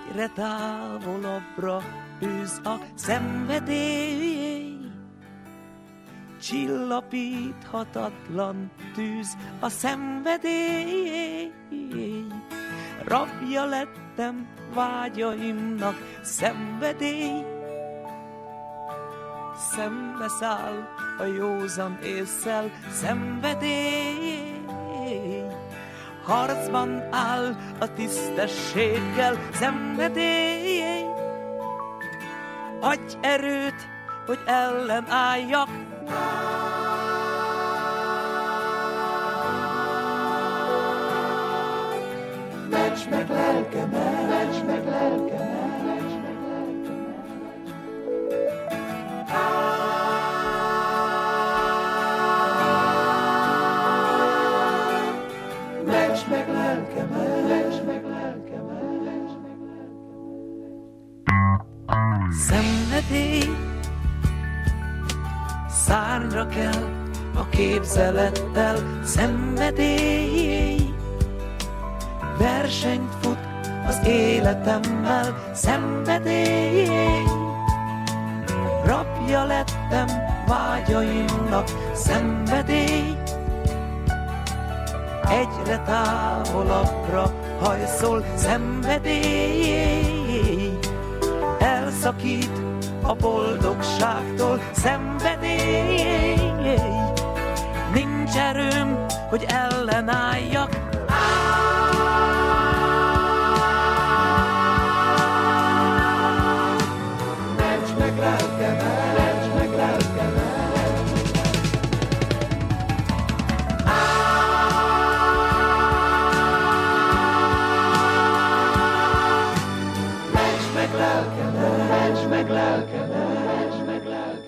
egyre távolabbra űz a szenvedély. Csillapíthatatlan tűz a szenvedély. Rabja lettem vágyaimnak, szenvedély. Szembeszáll a józan ésszel, szenvedély. Harcban áll a tisztességgel, szenvedély. Adj erőt, hogy ellenálljak. Ments meg lelkemet, ments meg lelkemet, ments meg lelkemet. Ments meg lelkemet, ments meg lelkemet, ments meg lelkemet. Szenvedély, szárnyra kell a képzelettel, szenvedély. Versenyt fut az életemmel, szenvedély. Rabja lettem vágyaimnak, szenvedély. Egyre távolabbra hajszol, szenvedély. Elszakít a boldogságtól, szenvedély. Nincs erőm, hogy ellenálljak. Ments meg lelkemet, ments meg lelkemet. Ments meg lelkemet, ments meg lelkemet, ments meg lelkemet.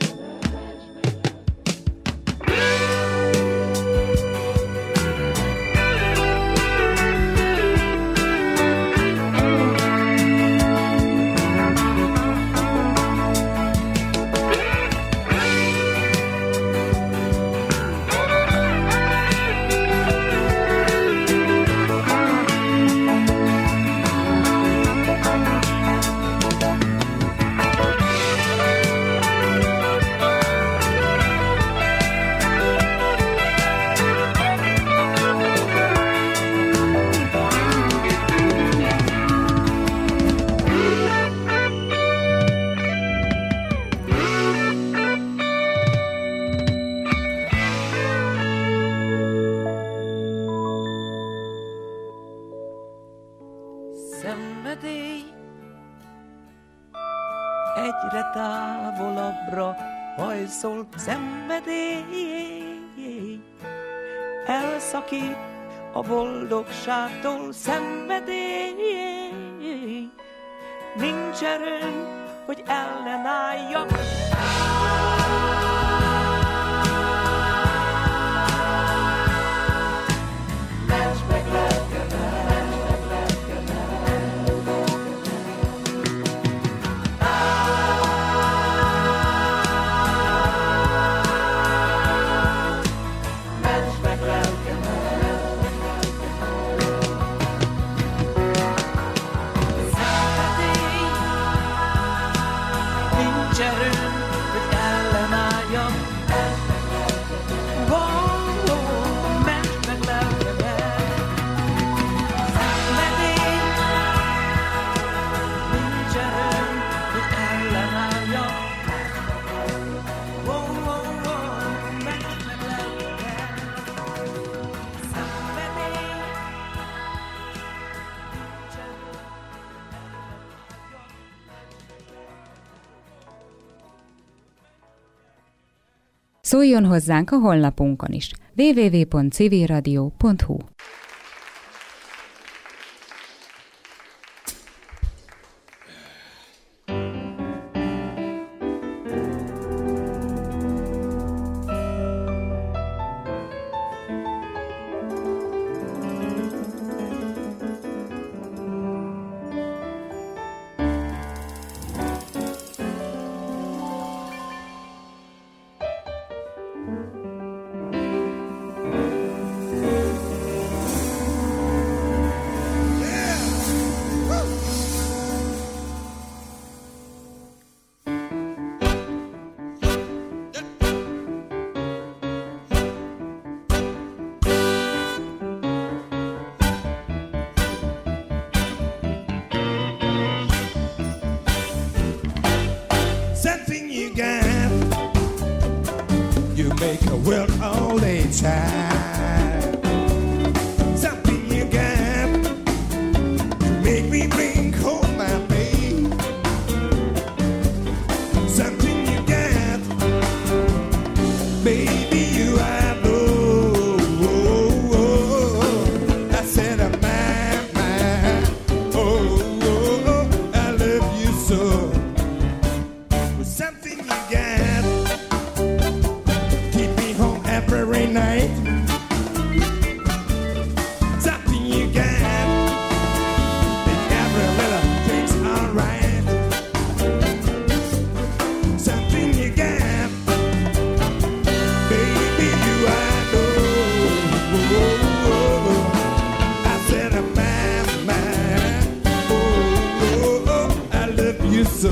Szenvedély, egyre távolabbra hajszol, szenvedély. Elszakít a boldogságtól, szenvedély. Nincs erőm, hogy ellenálljak. Ments meg lelkemet, ments meg lelkemet. Ments meg lelkemet. Szenvedély, nincs erőm, hogy ellenálljam. Ments meg lelkemet. Szenvedély, nincs erőm, hogy ellenálljam. Ments meg lelkemet. Szenvedély, nincs erőm. Szóljon hozzánk a honlapunkon is, www.civilradio.hu. time. Something you got to make me blink, hold my babe. Something you got, baby, you I know. I said I'm mine, oh, I love you so. Something you got, keep me home every night. Something you got, make every little thing's alright. Something you got, baby, you I know. I said I'm mine, oh, I love you so.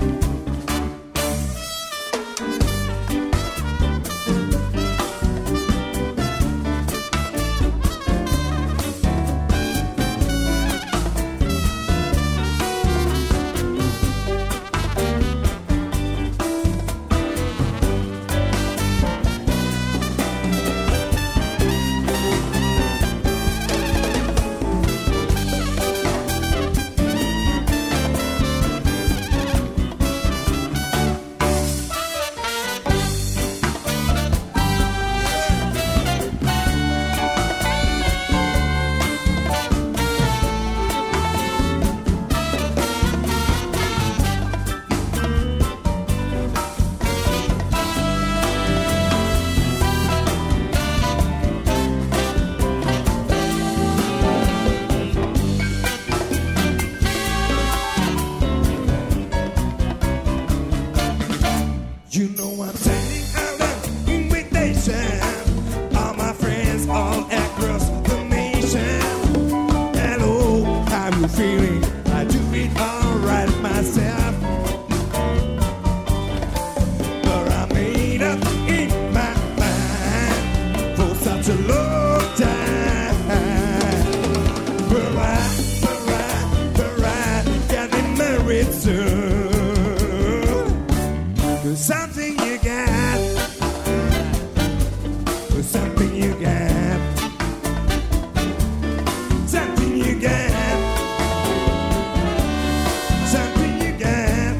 You know I'm sending out an invitation. All my friends all across the nation. Hello, how you feeling? I do it all right myself. But I made up in my mind for such a long time. But I getting married soon. Something you got, something you got, something you got, something you got,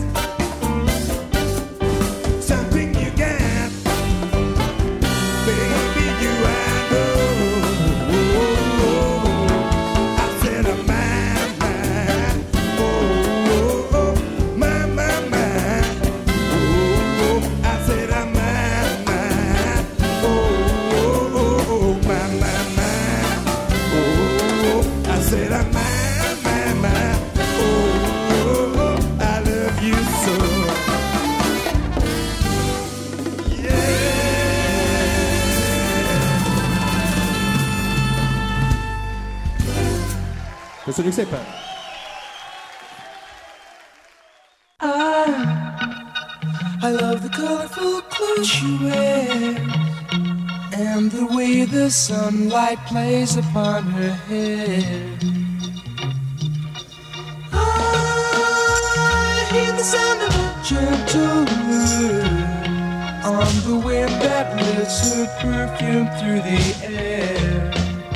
something you got, baby, you I know. I said I'm mine, oh, my. I said I'm mine, oh, my, oh, I said I'm mine, oh, I love you so. Köszönjük szépen! I love the colorful clothes you wear and the way the sunlight plays upon her hair. I hear the sound of a gentle word on the wind that lifts her perfume through the air.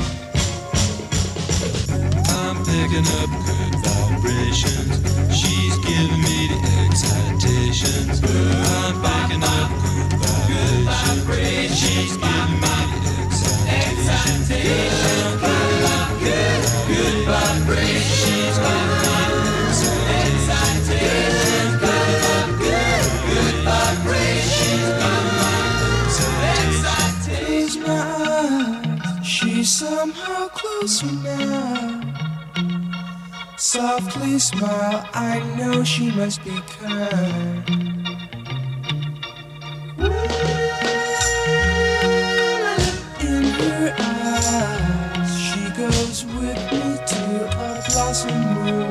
I'm picking up good vibrations. She's giving me the excitations. I'm picking up good vibrations. She's giving me the excitations. I'm picking up good vibrations. She's giving me the excitations. Picking up good vibrations. She's giving me the excitations. Close my eyes, she's somehow closer now. Softly smile, I know she must be kind. In her eyes, she goes with me to a blossom room.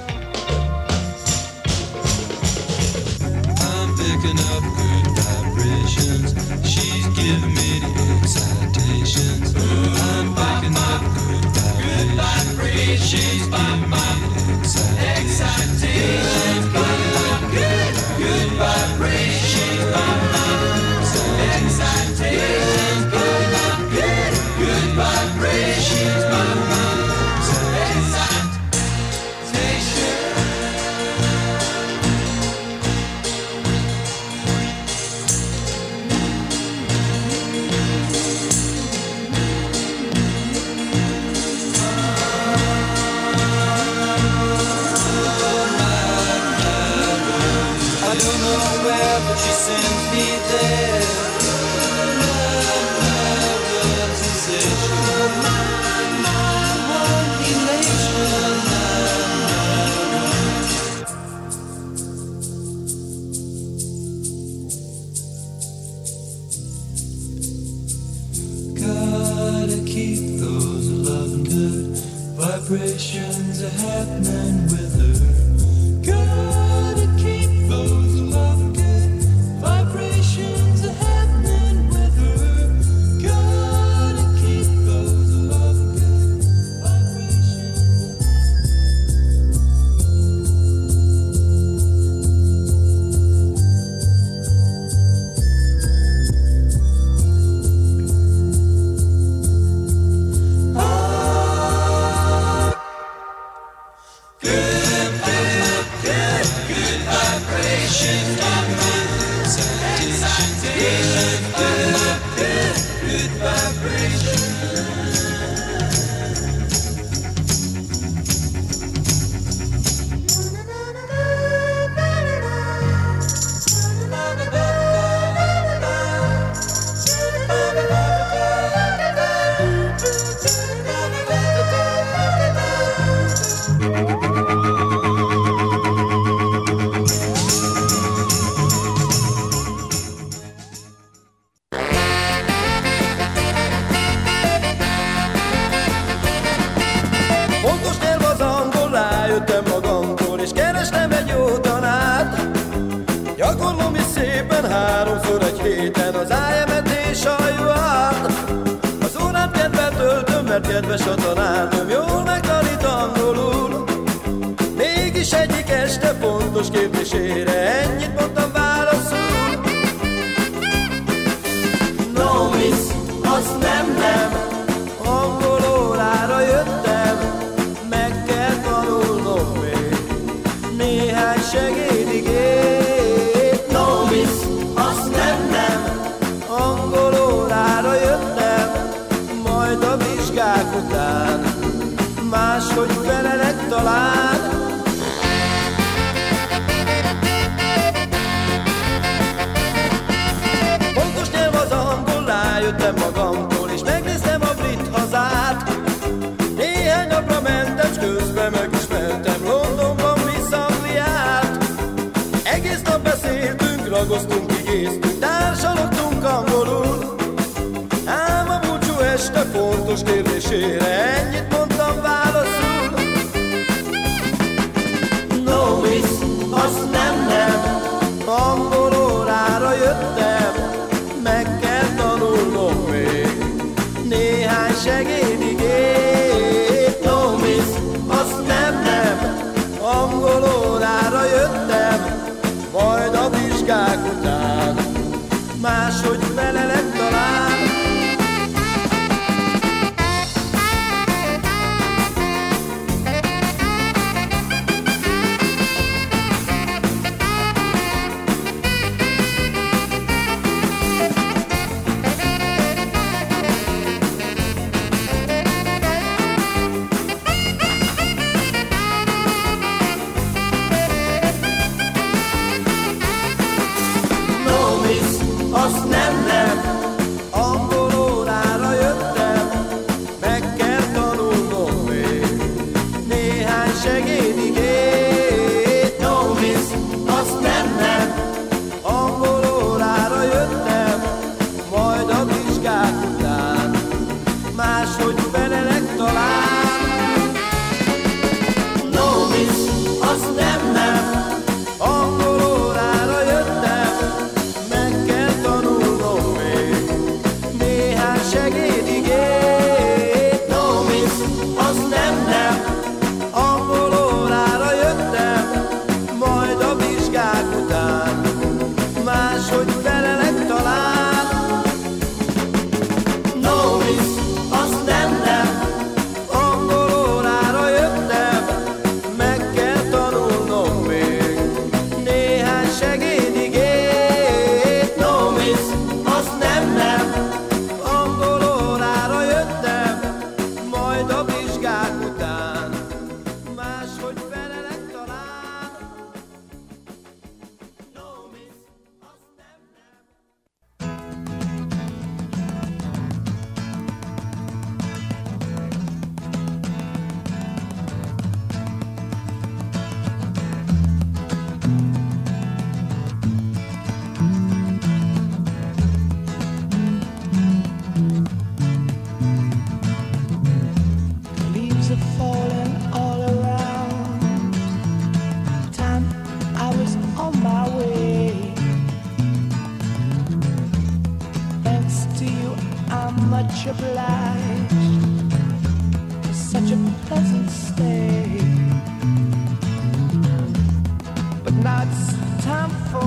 I'm picking up good vibrations. She's giving me the excitations. I'm picking up good vibrations. She's giving me the excitations. Picking up good vibrations. She's giving me the excitations. Picking up are happening with her. Gotta keep those love good vibrations are happening with her. Gotta keep those love good vibrations. Fontos nyelv az angol, rájöttem magamtól, és kerestem egy jó tanárt. Gyakorlom is szépen 3-szor egy héten az IM-et és a UR-t. Az órát kedvel töltöm, mert kedves a tanárnőm, jól megtanít angolul. Mégis egyik este fontos kérdésére ennyit mondtam válaszul. No miss, az nem, angol órára jöttem, meg kell tanulnom még néhány segédigét. No miss, az nem, angol órára jöttem, majd a vizsgák után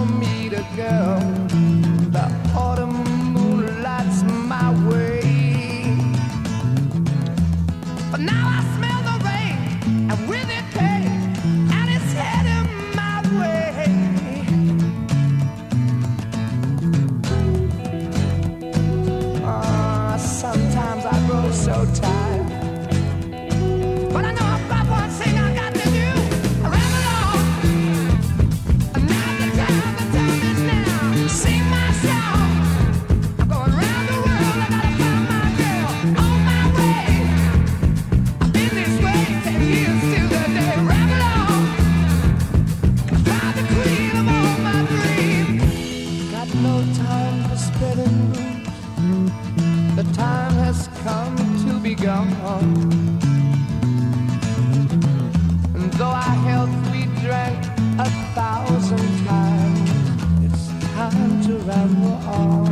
for me to go. The autumn moon lights my way. But now I smell the rain, and with it pain, and it's heading my way. Sometimes I grow so tired, but I know about one thing I got to do. I ramble on. And now the time is now. Sing my song. I'm going round the world. I gotta find my girl on my way. I've been this way 10 years till the day. Ramble on. Find the queen of all my dreams. Got no time for spinning blues. The time has come to be gone. And though our health we drank 1,000 times, it's time to ramble on.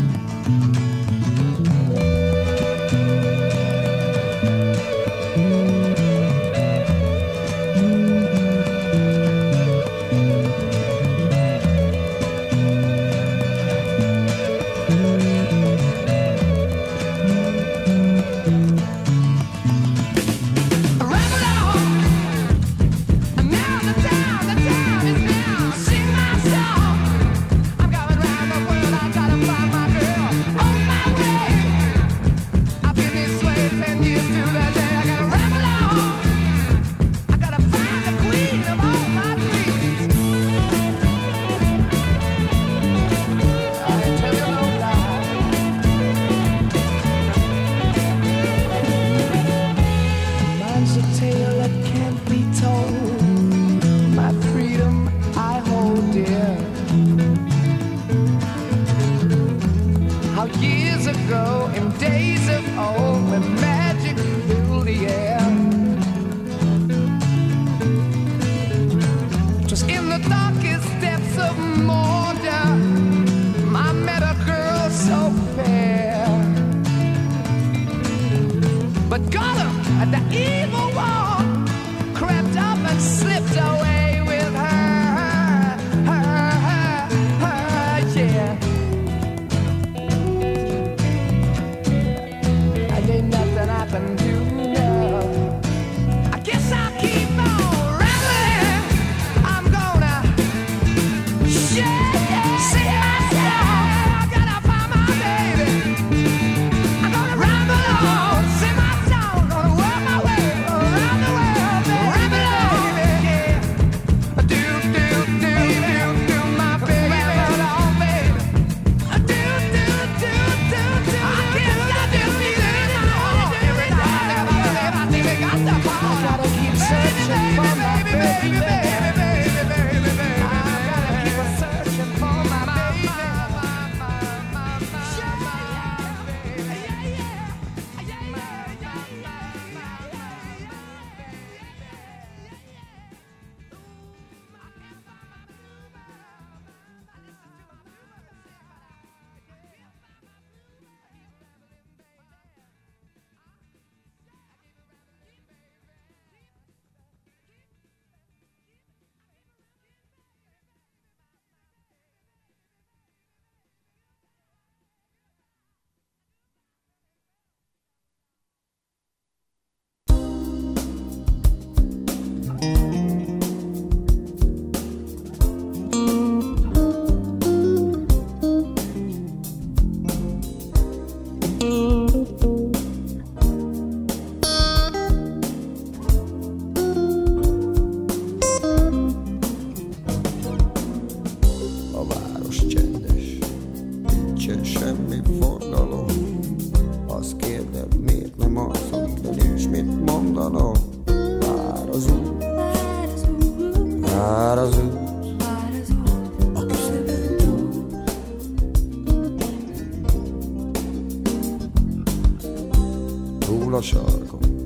Túl a sarkon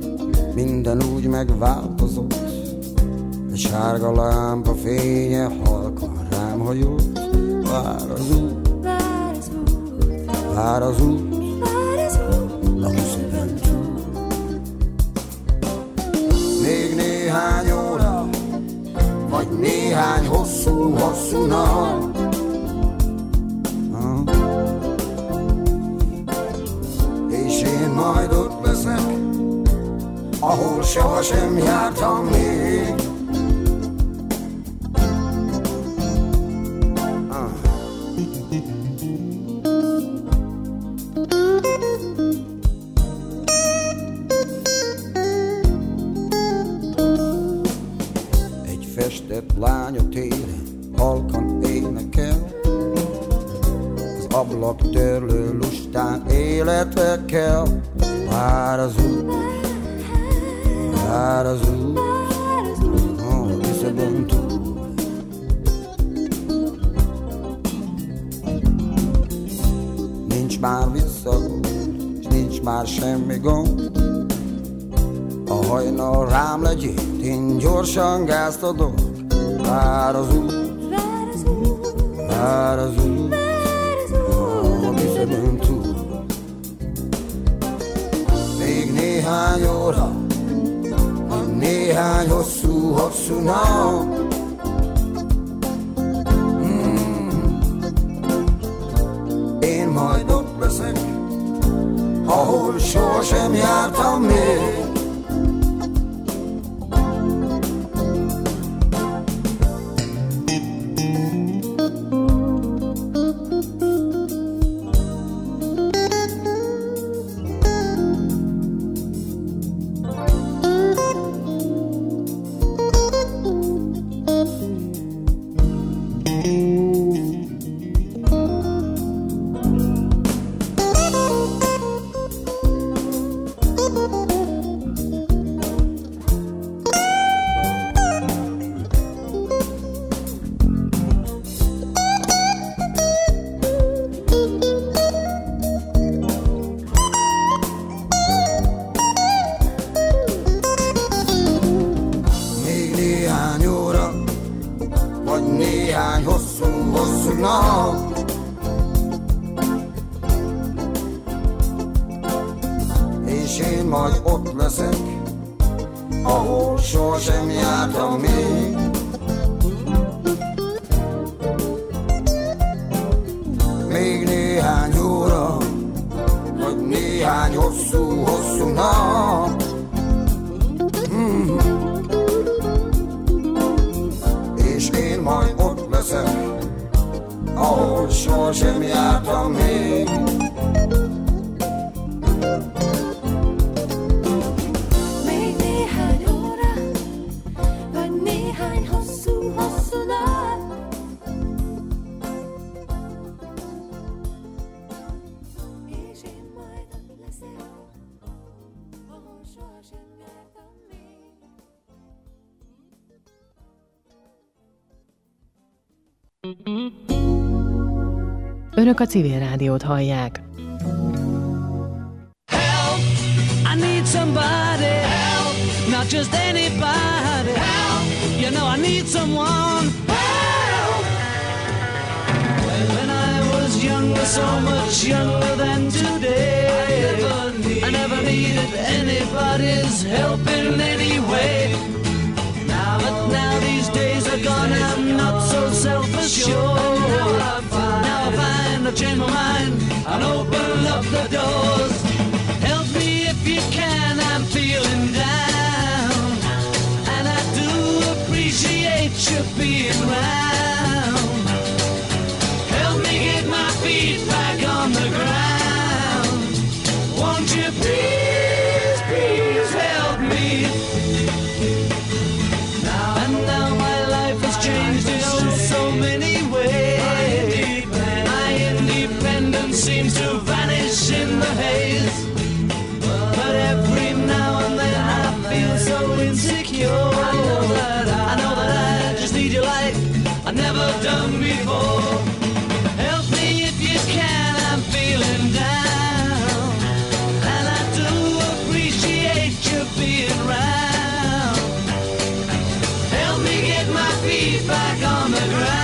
minden úgy megváltozott, egy sárga lámpa fénye halkan rám hajolt. Vár az út, vár az út, a küszöbön túl. Még néhány óra, vagy néhány hosszú hosszú nap. És én majd ott leszek, ahol sohasem jártam még. Egy festett lány a téren halkan énekel, az ablak törlő lustán életekkel. Vár az út, vár az út, a Lisszabon túl. Nincs már visszaút, s nincs már semmi gond. A hajnal rám legyint, én gyorsan gázt adok. Vár az út, vár az út, a Lisszabon túl. Még néhány óra, néhány hosszú nap. Én majd ott leszek, ahol sohasem jártam még. És én majd ott leszek, ahol sohasem jártam még. Még néhány óra, vagy néhány hosszú nap. És én majd ott leszek, ahol sohasem jártam még. Még néhány óra, vagy néhány hosszú nap. És én majd ott leszek, ahol sohasem jártam még. Önök a Civil Rádiót hallják. Help! I need somebody. Help! Not just anybody. Help! You know I need someone. Help! When I was younger, so much younger than today, I never needed anybody's help in any way. But now these days are gone, I'm not so self-assured. Now I find I've changed my mind and open up the doors. Help me if you can, I'm feeling down, and I do appreciate you being round. Help me get my feet back on the ground. Won't you please, please help me? Now my life has changed in so many ways. My independence seems to vanish in the haze. But every now and then I feel so insecure. I know that I just need you like I've never done before. Help me if you can, I'm feeling down, and I do appreciate you being round. Help me get my feet back on the ground.